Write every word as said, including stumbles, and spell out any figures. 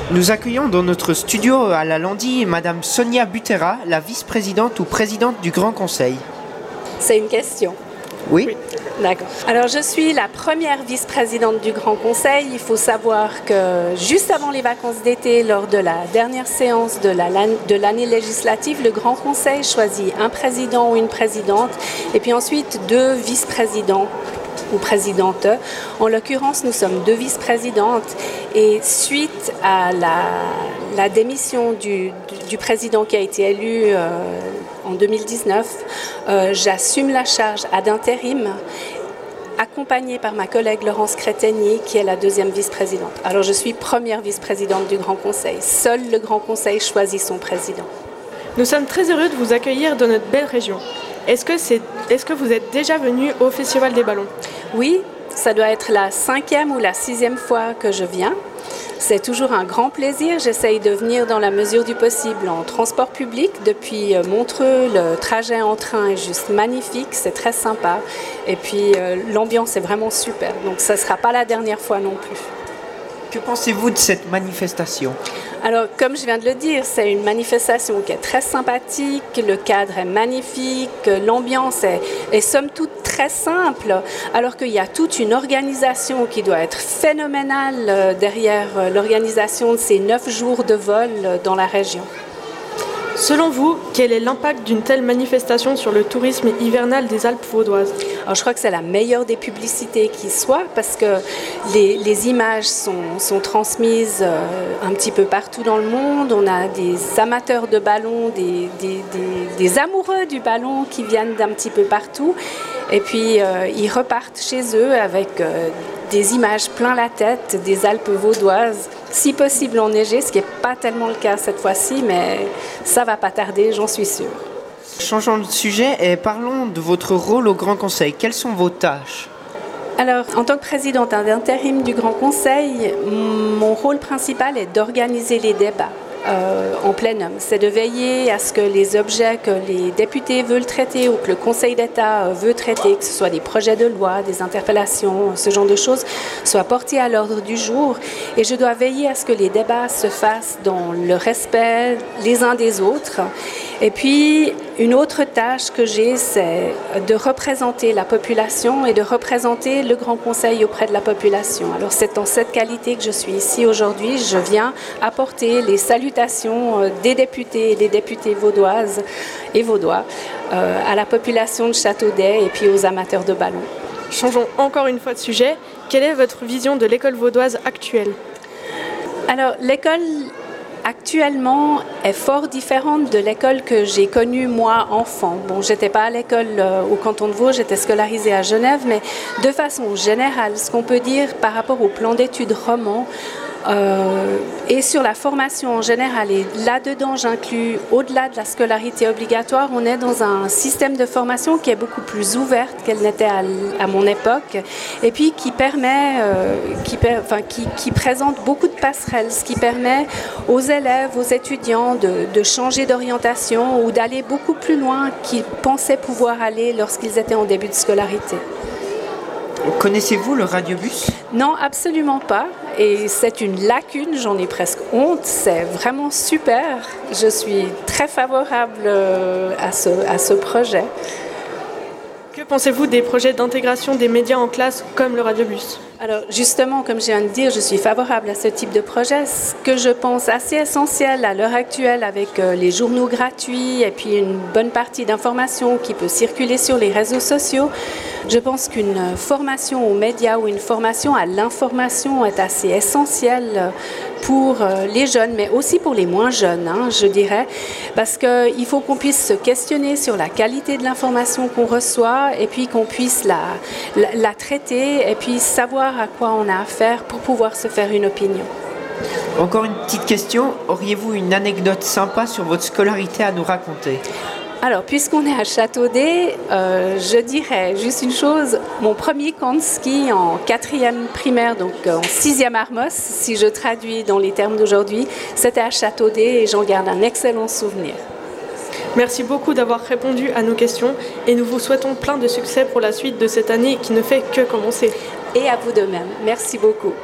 Nous accueillons dans notre studio à la Landie Madame Sonia Butera, la vice-présidente ou présidente du Grand Conseil. C'est une question. Oui. Oui. D'accord. Alors, je suis la première vice-présidente du Grand Conseil. Il faut savoir que juste avant les vacances d'été, lors de la dernière séance de, la, de l'année législative, le Grand Conseil choisit un président ou une présidente et puis ensuite deux vice-présidents ou présidentes. En l'occurrence, nous sommes deux vice-présidentes et suite à la, la démission du, du, du président qui a été élu euh, en deux mille dix-neuf, euh, j'assume la charge ad intérim, accompagnée par ma collègue Laurence Crétegny, qui est la deuxième vice-présidente. Alors, je suis première vice-présidente du Grand Conseil. Seul le Grand Conseil choisit son président. Nous sommes très heureux de vous accueillir dans notre belle région. Est-ce que, c'est, est-ce que vous êtes déjà venu au Festival des Ballons ? Oui, ça doit être la cinquième ou la sixième fois que je viens. C'est toujours un grand plaisir. J'essaye de venir dans la mesure du possible en transport public. Depuis Montreux, le trajet en train est juste magnifique, c'est très sympa. Et puis euh, l'ambiance est vraiment super. Donc ça ne sera pas la dernière fois non plus. Que pensez-vous de cette manifestation ? Alors, comme je viens de le dire, c'est une manifestation qui est très sympathique, le cadre est magnifique, l'ambiance est, est somme toute très simple, alors qu'il y a toute une organisation qui doit être phénoménale derrière l'organisation de ces neuf jours de vol dans la région. Selon vous, quel est l'impact d'une telle manifestation sur le tourisme hivernal des Alpes vaudoises ? Alors, je crois que c'est la meilleure des publicités qui soit parce que les, les images sont, sont transmises euh, un petit peu partout dans le monde. On a des amateurs de ballons, des, des, des, des amoureux du ballon qui viennent d'un petit peu partout. Et puis, euh, ils repartent chez eux avec euh, des images plein la tête des Alpes vaudoises, si possible enneigées, ce qui n'est pas tellement le cas cette fois-ci, mais ça va pas tarder, j'en suis sûre. Changeons de sujet et parlons de votre rôle au Grand Conseil. Quelles sont vos tâches ? Alors, en tant que présidente d'intérim du Grand Conseil, mon rôle principal est d'organiser les débats. Euh, en plénum, c'est de veiller à ce que les objets que les députés veulent traiter ou que le Conseil d'État veut traiter, que ce soit des projets de loi, des interpellations, ce genre de choses, soient portés à l'ordre du jour. Et je dois veiller à ce que les débats se fassent dans le respect les uns des autres. Et puis, une autre tâche que j'ai, c'est de représenter la population et de représenter le Grand Conseil auprès de la population. Alors, c'est en cette qualité que je suis ici aujourd'hui. Je viens apporter les salutations des députés et des députées vaudoises et vaudois euh, à la population de Châteaudet et puis aux amateurs de ballons. Changeons encore une fois de sujet. Quelle est votre vision de l'école vaudoise actuelle ? Alors, l'école actuellement est fort différente de l'école que j'ai connue moi enfant. Bon, j'étais pas à l'école euh, au canton de Vaud, j'étais scolarisée à Genève, mais de façon générale, ce qu'on peut dire par rapport au plan d'études roman euh, et sur la formation en général, et là-dedans j'inclus au-delà de la scolarité obligatoire, on est dans un système de formation qui est beaucoup plus ouverte qu'elle n'était à, à mon époque, et puis qui permet, euh, qui, enfin, qui, qui présente beaucoup de passerelles, ce qui permet aux élèves, aux étudiants de, de changer d'orientation ou d'aller beaucoup plus loin qu'ils pensaient pouvoir aller lorsqu'ils étaient en début de scolarité. Connaissez-vous le radiobus ? Non, absolument pas. Et c'est une lacune, j'en ai presque honte. C'est vraiment super. Je suis très favorable à ce, à ce projet. Que pensez-vous des projets d'intégration des médias en classe comme le radiobus ? Alors justement, comme je viens de dire, je suis favorable à ce type de projet. Ce que je pense assez essentiel à l'heure actuelle avec euh, les journaux gratuits et puis une bonne partie d'informations qui peut circuler sur les réseaux sociaux, je pense qu'une formation aux médias ou une formation à l'information est assez essentielle pour euh, les jeunes, mais aussi pour les moins jeunes, hein, je dirais, parce qu'il faut qu'on puisse se questionner sur la qualité de l'information qu'on reçoit et puis qu'on puisse la, la, la traiter et puis savoir à quoi on a affaire pour pouvoir se faire une opinion. Encore une petite question, auriez-vous une anecdote sympa sur votre scolarité à nous raconter ? Alors, puisqu'on est à Châteaudet, euh, je dirais juste une chose. Mon premier camp de ski en quatrième primaire, donc en sixième Armos, si je traduis dans les termes d'aujourd'hui, c'était à Châteaudet et j'en garde un excellent souvenir. Merci beaucoup d'avoir répondu à nos questions et nous vous souhaitons plein de succès pour la suite de cette année qui ne fait que commencer. Et à vous de même. Merci beaucoup.